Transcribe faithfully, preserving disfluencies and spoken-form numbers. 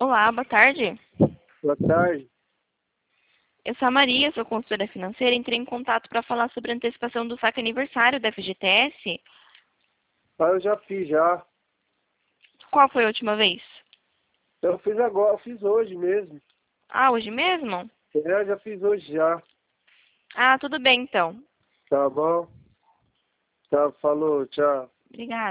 Olá, boa tarde. Boa tarde. Eu sou a Maria, sou consultora financeira. Entrei em contato para falar sobre a antecipação do saque aniversário da F G T S. Ah, eu já fiz já. Qual foi a última vez? Eu fiz agora, eu fiz hoje mesmo. Ah, hoje mesmo? É, eu já fiz hoje já. Ah, tudo bem então. Tá bom? Tá, falou, tchau. Obrigada.